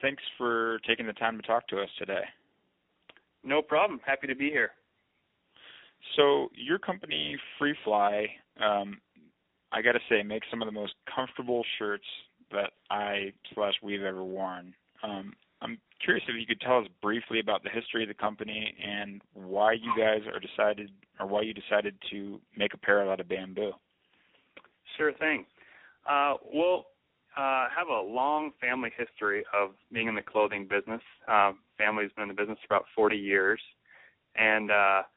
Thanks for taking the time to talk to us today. No problem. Happy to be here. So your company, FreeFly, I got to say, makes some of the most comfortable shirts that we've ever worn. I'm curious if you could tell us briefly about the history of the company and why you decided to make apparel out of bamboo. Sure thing. We'll have a long family history of being in the clothing business. Family's been in the business for about 40 years. And,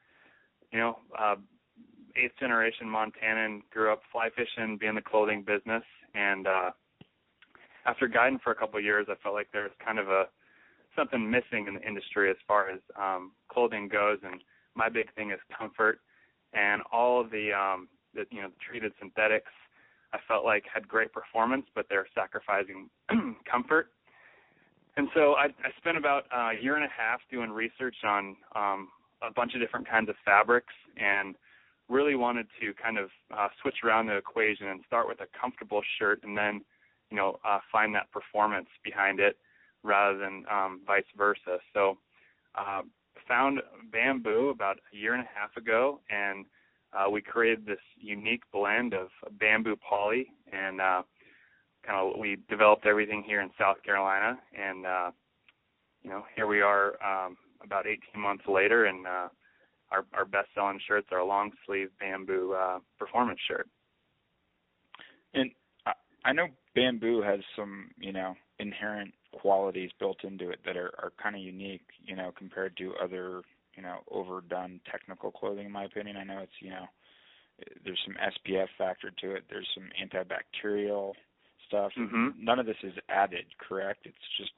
eighth generation Montanan, grew up fly fishing, being in the clothing business. And after guiding for a couple of years, I felt like there was kind of something missing in the industry as far as clothing goes. And my big thing is comfort. And all of the treated synthetics, I felt like had great performance, but they're sacrificing comfort. And so I spent about a year and a half doing research on a bunch of different kinds of fabrics and really wanted to kind of switch around the equation and start with a comfortable shirt and then, find that performance behind it rather than vice versa. So found bamboo about a year and a half ago, and we created this unique blend of bamboo poly, and we developed everything here in South Carolina, and here we are about 18 months later, and our best-selling shirts are a long-sleeve bamboo performance shirt. And I know bamboo has some, inherent qualities built into it that are kind of unique, compared to other, overdone technical clothing, in my opinion. I know it's, there's some SPF factor to it. There's some antibacterial stuff. Mm-hmm. None of this is added, correct? It's just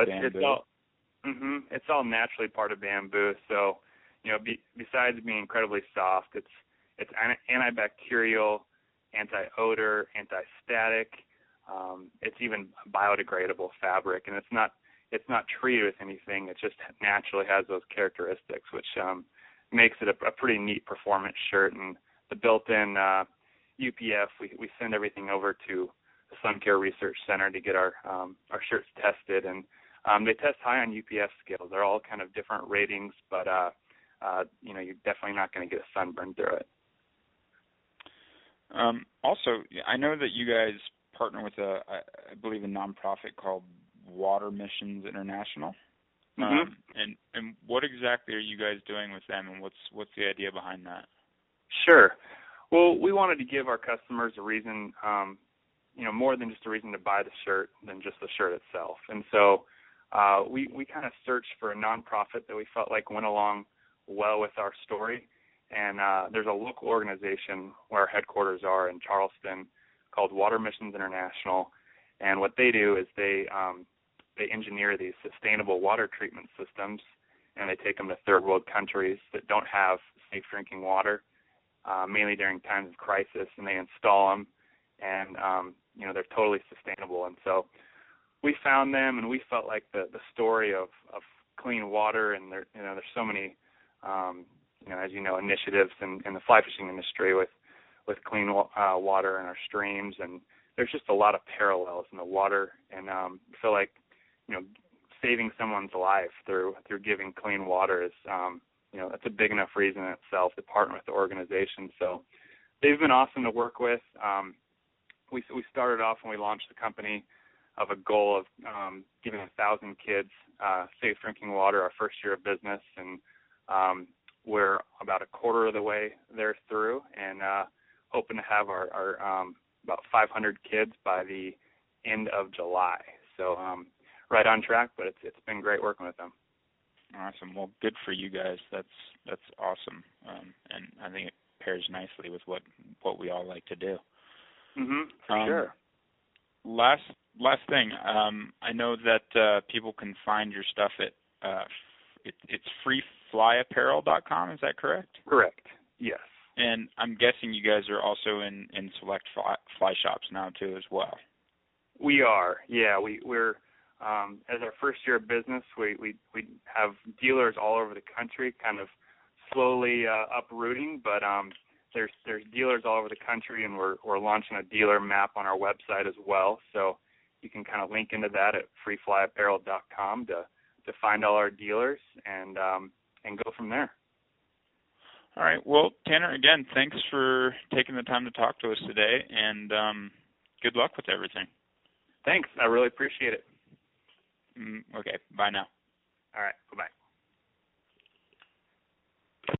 it's all naturally part of bamboo. So, besides being incredibly soft, it's antibacterial, anti-odor, anti-static. It's even biodegradable fabric, and it's not treated with anything. It just naturally has those characteristics, which makes it a pretty neat performance shirt. And the built-in UPF, we send everything over to the Sun Care Research Center to get our shirts tested, and they test high on UPF scales. They're all kind of different ratings, but you're definitely not going to get a sunburn through it. Also, I know that you guys partner with I believe a nonprofit called Water Missions International. Mm-hmm. And what exactly are you guys doing with them, and what's the idea behind that? Sure. Well, we wanted to give our customers a reason, more than just a reason to buy the shirt than just the shirt itself. And so we kind of searched for a nonprofit that we felt like went along well with our story. And there's a local organization where our headquarters are in Charleston called Water Missions International. And what they do is they engineer these sustainable water treatment systems, and they take them to third world countries that don't have safe drinking water, mainly during times of crisis, and they install them, and they're totally sustainable. And so we found them, and we felt like the story of clean water, and there's so many as initiatives in the fly fishing industry with clean water in our streams, and there's just a lot of parallels in the water, and I feel like saving someone's life through giving clean water is that's a big enough reason in itself to partner with the organization. So they've been awesome to work with. We started off when we launched the company of a goal of giving 1,000 kids safe drinking water our first year of business, and we're about a quarter of the way there through, and hoping to have our about 500 kids by the end of July. So right on track, but it's been great working with them. Awesome. Well, good for you guys. That's awesome, and I think it pairs nicely with what we all like to do. Mm-hmm. For sure. Last thing, I know that people can find your stuff at it's freeflyapparel.com. Is that correct? Correct. Yes. And I'm guessing you guys are also in select fly shops now too, as well. We are. Yeah, we're as our first year of business, we have dealers all over the country, kind of slowly uprooting, but there's dealers all over the country, and we're launching a dealer map on our website as well. So you can kind of link into that at freeflyapparel.com to find all our dealers and go from there. All right. Well, Tanner, again, thanks for taking the time to talk to us today, and good luck with everything. Thanks. I really appreciate it. Okay. Bye now. All right. Bye-bye.